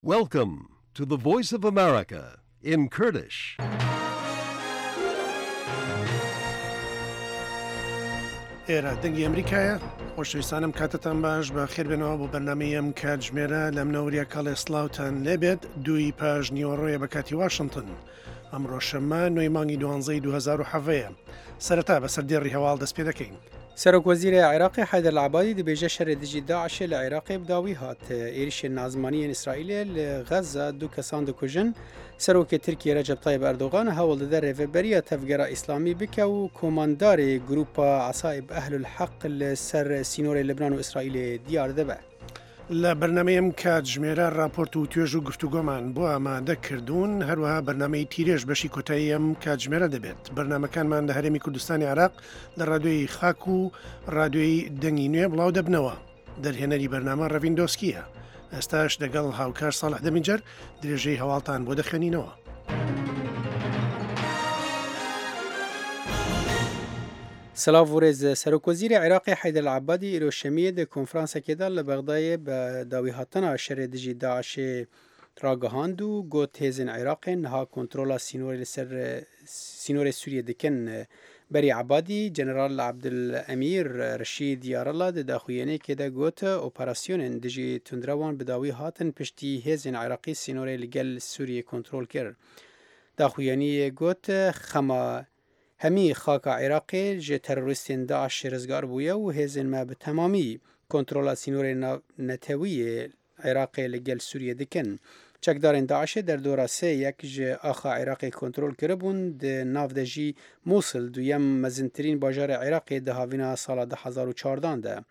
Welcome to the Voice of America in Kurdish. ئێرە دەنگی ئەمریکایە خۆشەویستانم کاتتان باش بە خێربێنەوە بۆ بەرنمەیەم کاتژمێرە لەم نەوریا کاڵێ سلااوان لێبێت دوی پاش نیوەڕۆیە بە کاتی واشنگتن ئەمڕۆ شەممە نوێی مانگی 2010 سەرەتا بەسەر دێڕی هەواڵ دەست پێ دەکەین. سەرۆکوەزیرە عێراقی حەیدەر العەبادی دەبێژە شەرێ دژی داعشێ لە عێراقی بداوی هات عێریشێ نازمانیên ئیسرائیلێ لە غەزە دوو کەسان دکوژن سەرۆکێ تورکیە رەجەب طایب ئەردۆغان هەوڵ دەدە ڕێڤەبەریە تەفگەرە ئیسلامی بکە و کۆماندارێ گروپە عەسایب ئەهل الحەق لەسەر سینۆرەی لەبنان و ئیسرائیلێ دیار دەبە. لە بەرنمەیەم کاتژمێرە راپۆرت و توێژ و گفتوگۆمان بۆ ئامادە کردوون هەروەها بەرنمەی تیرێژ بەشی کۆتاییەم کاتژمێرە دەبێت. بەرنمەکانمان لە هەرێمی کوردستانی عێراق لە ڕادیۆی خاک و ڕادیۆی دەنگی نوێ بڵاو دەبنەوە. دەرهێنەری بەرنامە ڕەڤین دۆسکیە. ئێستاش لەگەڵ هاوکار ساڵح دەمینجەر درێژەی هەواڵتان بۆ دەخێنینەوە. سلااوڕێز سەرۆکوەزیرە عێراقی حەیدەر العەبادی ئیرۆشەمیە دە کۆنفرانسێکێدا لە بەغدایە بە داوی هاتنە شەرێ دژی داعشێ ڕاگەهاند و گوت هێزن عێراقێن نەها کۆنترۆلا سینۆری لەسەر سینۆری سووریە دکن بەری عەبادی جەنەرال عەبدولئەمیر ڕەشید دیارەڵا دە داخوێنەیەکێدا گوتە ئۆپەراسیۆنên dijî تundrewan bi dawî hatin piştî hêzên Iraqî sînorê li gel Sûriyê kontrol kir. Daxuyaniyê got xema hemî xaka Iraqê ji teroristên Daeş rizgar bûye û hêzên me bi temamî kontrola sînorê netewiyê Iraqê li gel Sûriyê dikin. Çekdarên Daişê derdora sê yek ji axa Iraqê kontrol kiribûn di nav de jî Mosul duyem mezintirîn bajarê Iraqê di havîna sala 2014 de.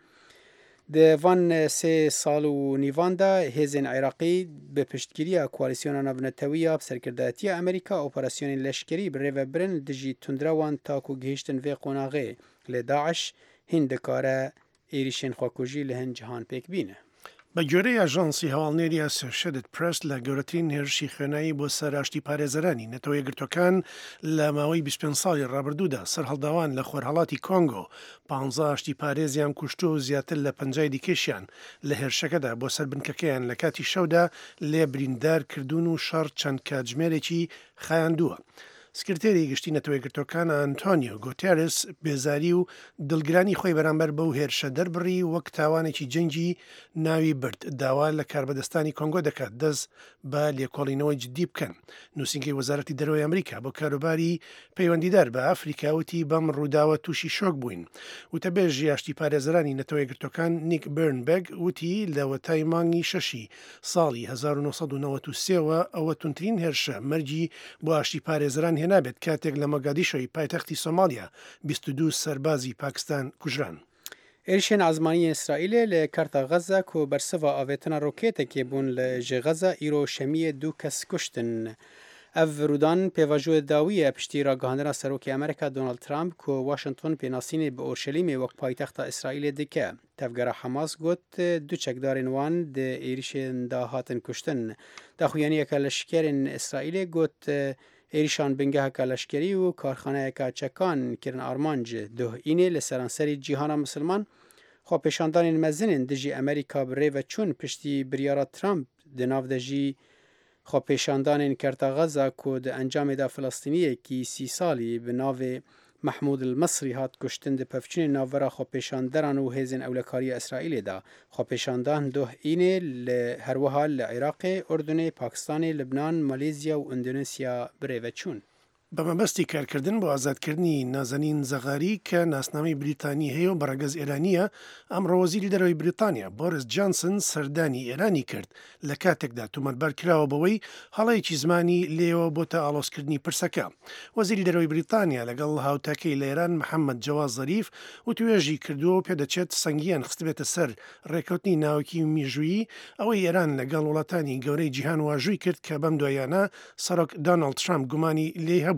Di van sê sal û nîvan de hêzên Iraqî bi piştgiriya koalîsyona navnetewiya serkirdeyetiya Amerîka operasyonên leşkerî bi rêvebirin dijî tundrewan ta ku gihîştin vê qonaxê lê Daeş hîn dikare êrişên xwekujî li hin cihan pêk bîne. بە گوێرەی ئاژانسی هەواڵنێری ئەسۆشیێتد پرس لە گەورەترین هێرشی خوێنایی بۆ سەر ئاشتی پارێزەرانی نەتەوە یەکگرتوەکان لە ماوەی 25 ساڵی ڕابردوودا سەرهەڵداوان لە خۆرهەڵاتی کۆنگۆ 15 ئاشتی پارێزیان کوشتۆ و زیاتر لە 50 دیکەشیان لە هێرشەکەدا بۆ سەر بنکەکەیان لە کاتی شەودا لێ بریندار کردوون و شەڕ چەند کاتژمێرێکی خایاندووە. سکرتێری گشتی نەتەوەیەکگرتوەکان ئەنتۆنیۆ گۆتێرس بێزاری و دڵگرانی خۆی بەرامبەر بەو هێرشە دەربڕی وەک تاوانێکی جەنگی ناوی برد داوا لە کاربەدەستانی کۆنگۆ دەکات دەست بە لێکۆڵینەوەی جدی بکەن. نووسنگی وەزارەتی دەرەوەی ئەمریکا بۆ کاروباری پەیوەندیدار بە ئەفریکاوتی بەم ڕووداوە تووشی شۆک بووین. وتەبێژی ئاشتی پارێزەرانی نەتەوەیەکگرتوەکان نیک برنبەگ وتی لە وەتای مانگی شەشی ساڵی 1993ەوە ئەوە تونترین هێرشە مەرجی بۆ ئاشتی پارێزەران هێنابێت کاتێک لە مۆگادیشۆی پایتەختی سۆمالیا 22 سەربازی پاکستان کوژران. عێریشên ezmaniyên İsraîlê li Karta Xeza ku bersiva avêtina rokêtekê bûn li ji Xeza îro şemiyê du kes kuştin. Ev rûdan pêvajoyê dawî ye piştî ragihandina Serokê Amerîka Donald Trump ku Washington pênasînê bi Orşelîmê wek paytexta İsraîlê dike. Tevgera Hamas got du çekdarên wan di êrişên da hatin kuştin. Daxuyaniyeka leşkerên İsraîlê got êrişan bingeheka leşkerî û karxaneyeka çekan kirin armanc duhînê li seranserî cîhana Misilman xwepêşandanên mezinên dijî Amerîka bi rêve çûn piştî biryara Trump di nav de jî xwepêşandanên Kerta Xeza ku di encamê da Filistîniyekî 30 salî bi navê Mahmud el-Misrî hat kuştin di pevçûnên navbera xwepêşanderan û hêzên ewlekariya İsraîlê da. Xwepêşandan duhînê li herwiha li Iraqê, Urdunê, Pakistanê, Libnan, Malêzya û Îndonêsya bi rêve çûn. بە مەبەستی کارکردن بۆ ئازادکردنی نازەنین زەغاری کە ناسنامەی بریتانی هەیە و بەڕگەز ئێرانیە ئەمڕۆ وەزیری دەرەوەی بریتانیا بۆریس جانسن سەردانی ئێرانی کرد لە کاتێکدا تومەتبار کراوە بەوەی هەڵەیەکی زمانی لێەوە بۆتە ئاڵۆزکردنی پرسەکە. وەزیری دەرەوەی بریتانیا لەگەڵ هاوتاکەی لە ئێران محەممەد جەواز زەریف و توێژی کردووە و پێدەچێت سەنگیان خستبێتە سەر ڕێکەوتنی ناوکی میژووی ئەوەی ئێران لەگەڵ وڵاتانی گەورەی جیهان واژووی کرد کە بەم دوایانە سەرۆک دۆناڵد ترامپ گومانی لێ هەبوو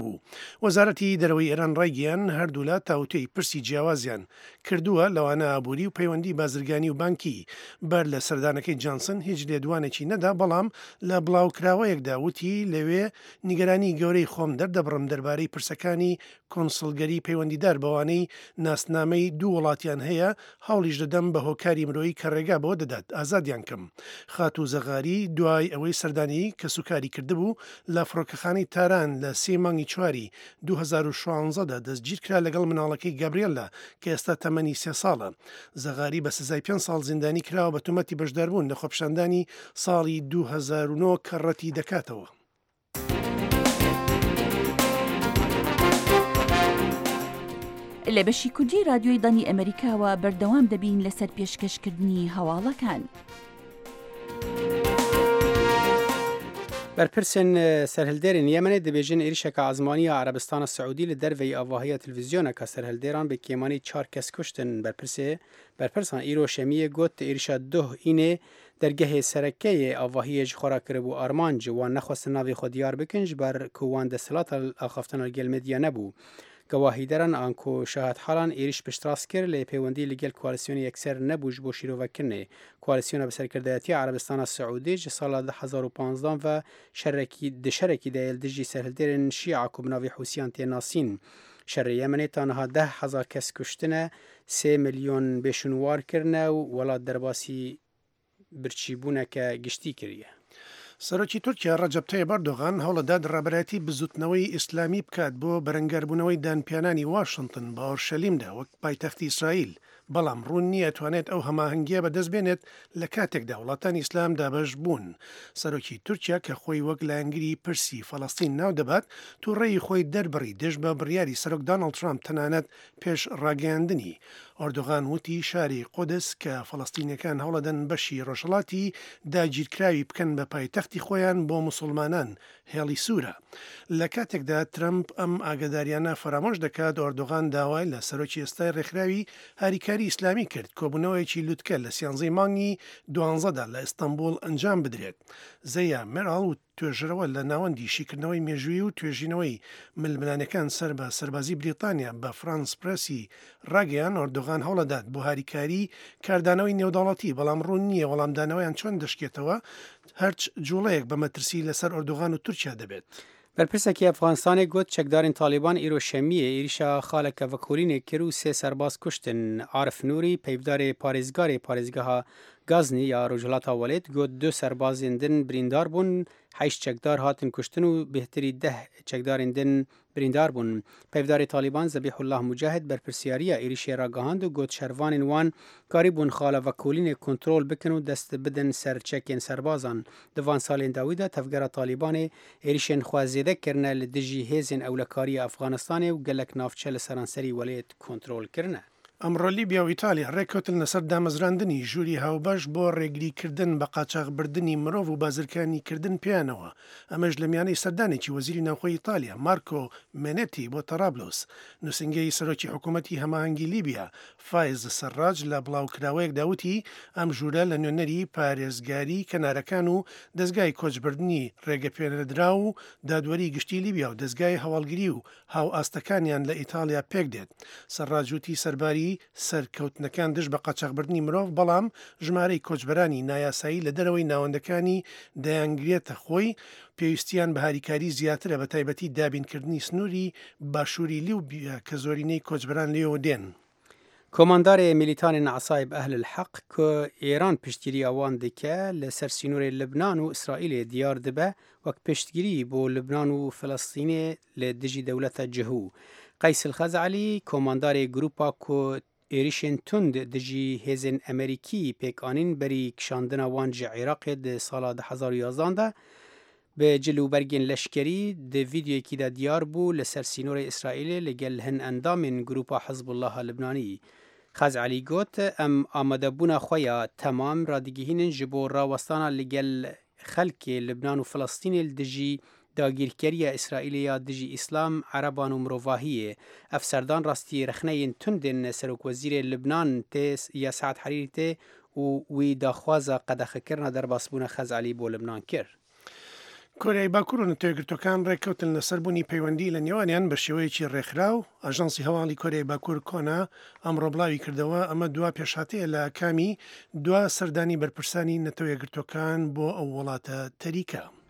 نەبوو. وەزارەتی دەرەوەی ئێران ڕایگەیان هەردوو لە تاوتەی پرسی جیاوازیان کردووە لەوانە ئابووری و پەیوەندی بازرگانی و بانکی. بەر لە سەردانەکەی جانسن هیچ لێدوانێکی نەدا، بەڵام لە بڵاوکراوەیەکدا وتی لەوێ نیگەرانی گەورەی خۆم دەردەبڕم دەربارەی پرسەکانی کۆنسڵگەری پەیوەندیدار بەوانەی ناسنامەی دوو وڵاتیان هەیە، هەوڵیش دەدەم بە هۆکاری مرۆیی کە ڕێگا بۆ دەدات ئازادیان کەم. خاتوو زەغاری دوای ئەوەی سەردانی کە سوکاری کردبوو لە فڕۆکەخانەی تاران لە 3 مانگی چواری 2016دا دەستگیر کرا لەگەڵ مناڵەکەی گابریێلە کە ئێستا تەمەنی 3 ساڵە. زەغاری بە سزای 5 ساڵ زیندانی کراوە بە تومەتی بەشداربوون لە خۆپیشاندانی ساڵی 2009 کە ڕەتی دەکاتەوە. لە بەشی کوردی رادیۆی دانی ئەمریکاوە بەردەوام دەبین لەسەر پێشکەشکردنی هەواڵەکان. بەرپرسن سەرهەلدێرن یەمەنێ دەبێژن عێریشێکە ئازمانیە عەرەبستانە سەعودی لە دەرەوەی ئاڤاهەیە تەلڤیزیۆنەکە سەرهەلدێران بە کێمانی 4 کەس کوشتن. بەرپرسان ئیرۆ شەمیە گوت عێریشە دوه ئینێ دەرگەهێ سەرەکەیە ئاڤاهیەش خۆراکردبوو ئارمانج وان نەخواستن ناوی خۆ دیار بکەنج بەر کووان دەسەڵاتە ئاخافتنە گەلمەدیە نەبوو. گەواهیدەران ئانکۆ شاهد حاڵان عێریش پشتڕاست کرد لە پەیوەندی لەگەل کوالیسیۆنی یەکسەر نەبووش بۆ شیرۆڤەکردنێ. کوالیسیۆنە بەسەرکردایەتی عەرەبستانە سەعودی ji sala 2015 ve şerrekî de dijî serhilderên Şîa ku bi navê Hûsiyan tê nasîn. Şerê Yemenê tanha 10,000 kes kuştine, 3 milyon bêşûnwar kirine û welat derbasî birçîbûneke giştî kiriye. سەرۆکی تورکیا ڕەجەب تایب ئەردۆغان هەوڵەدا ڕابەتی بزوتنەوەی ئیسلامی بکات بۆ بەرەنگاربوونەوەی دانپیانانی واشنگتن بە ئۆرشەلیمدا وەک پایتەختی ئیسرائیل، بەڵام ڕوون نییە توانێت ئەو هەماهەنگیە بەدەست بێنێت لە کاتێکدا وڵاتانی ئیسلام دابەش بوون. سەرۆکی تورکیا کە خۆی وەک لایەنگری پرسی فەڵەستین ناو دەبات تووڕێی خۆی دەربڕی دژ بە بڕیاری سەرۆک دۆناڵد ترامپ تەنانەت پێش ڕاگەیاندنی. ئۆردۆغان وتی شاری قودس کە فەڵەستینیەکان هەوڵەدەن بەشی ڕۆژهەڵاتی داگیرکراوی بکەن بە پایتەختی خۆیان بۆ موسڵمانان هێڵی سوورە. لە کاتێکدا ترامپ ئەم ئاگاداریانە فەرامۆش دەکات، ئۆردۆغان داوای لە سەرۆکی ئێستای ڕێکخراوی هاریکاری ئیسلامی کرد کۆبوونەوەیکی لوتکە لە 13 مانگی 12دا لە ئیستانبول ئەنجام بدرێت. زەیە مێراڵ و توێژرەوە لە ناوەندی شیکردنەوەی مێژووی و توێژینەوەی ململانەکان سەر بە سەربازی بریتانیا بە فرانس پرسی ڕاگەیان ئۆردۆغان هەوڵەدات بۆ هاریکاری کاردانەوەی نێوداڵەتی، بەڵام ڕوون نییە وەڵامدانەوەیان چۆن دەشکێتەوە. هەرچ جوڵەیەک بە مەترسی لەسەر ئۆردۆغان و تورکیا دەبێت. بەرپرسێکی ئەفغانستانێک گوت چەکدارین تالیبان ئیرۆ شەمیە عێریشە خالێکە ڤەکۆلینێ کرد و 3 سەرباز کوشتن. عارف نوری پەیڤدارێ پارێزگارێ پارێزگەها گازنی یا ڕۆژهەڵاتا وەلێت گوت 2 سەربازên din birîndar bûn، 8 çekdar hatin kuştin û bêhtirî 10 çekdarên din birîndar bûn. Pevdarê Taliban Zebîhullah Mujahid berpirsiyariya êrişê ra gihand û got şervanên wan karî bûn xala vekolînê kontrol bikin û dest bidin ser çekên serbazan. Di van salên dawî de tevgera Talibanê êrişên xwe zêde kirine li dijî hêzên ewlekariya Efxanistanê û gelek navçe li seranserî welêt kontrol kirine. ئەمڕۆ لیبیا و ئیتالیا ڕێککەوتن لەسەر دامەزراندنی ژووری هاوبەش بۆ ڕێگریکردن بە قاچاغبردننی مرۆڤ و بازرگانیکردن پیانەوە. ئەمەش لە میانەی سەردانێکی وەزیری ناوخۆی ئیتالیا مارکۆ مێنێتی بۆ تەرابلۆس. نووسنگەی سەرۆکی حکوومەتی هەماهەنگی لیبیا فایز سەرراج لە بڵاوکراوەیەک داوتی ئەم ژوورە لە نوێنەری پارێزگاری کەنارەکان و دەستگای کۆچبردننی ڕێگەپێنەدرا و دادوەری گشتی لیبیا و دەستگای هەواڵگیری و هاو ئاستەکانیان لە ئیتالیا پێک دێت. سەرراجوتی سەرباری سەرکەوتنەکان دژ بە قاچاغبردننی مرۆڤ، بەڵام ژمارەی کۆچبەرانی نایاسایی لە دەرەوەی ناوەندەکانی دەیانگرێتە خۆی پێویستیان بە هاریکاری زیاترە، بە تایبەتی دابینکردنی سنووری باشووری لیبیا کە زۆرینەی کۆچبەران لێوە دێن. کۆماندارê میلیتانên Esayib Ehlil Heq ku Êran piştgiriya wan dike li ser sînorê Libnan û İsraîlê diyar dibe wek piştgirî bo Libnan û Filistînê li dijî dewleta cihû. Qays el-Xezalî kۆmandarê grupa ku êrişên tund dijî hêzên Amerîkî pêkanîn berî kişandina wan ji Iraqê di sala 2011 de bi cilûbergên leşkerî di vîdyoyekî de diyar bû li ser sînorê İsraîlê li gel hin endamên grupa Hizbullah Libnanî. Xezalî got em amadebûna xwe ya temam radigihînin ji bo rawestana li gel xelkê Libnan û Filistînê li dijî dagîrkeriya İsraîlê ya dijî İslam, Ereban û mirovahiyê. Ev serdan rastî rexneyên tundên Serokwezîrê Libnan tê ya Saad Herîrî tê û wî daxwaza qedexekirina derbasbûna Xezalî bo Libnan kir. کۆریای باکوور و نەتەوەیەکگرتوەکان ڕێککەوتن لەسەربوونی پەیوەندی لە نێوانیان بە شێوەیەکی ڕێکخراو. ئاژانسی هەواڵی کۆریای باکوور کۆنا ئەمڕۆ بڵاوی کردەوە ئەمە دوا پێشهاتەیە لە کامی دوا سەردانی بەرپرسانی نەتەوەیەکگرتوەکان بۆ ئەو وڵاتە تەریکە.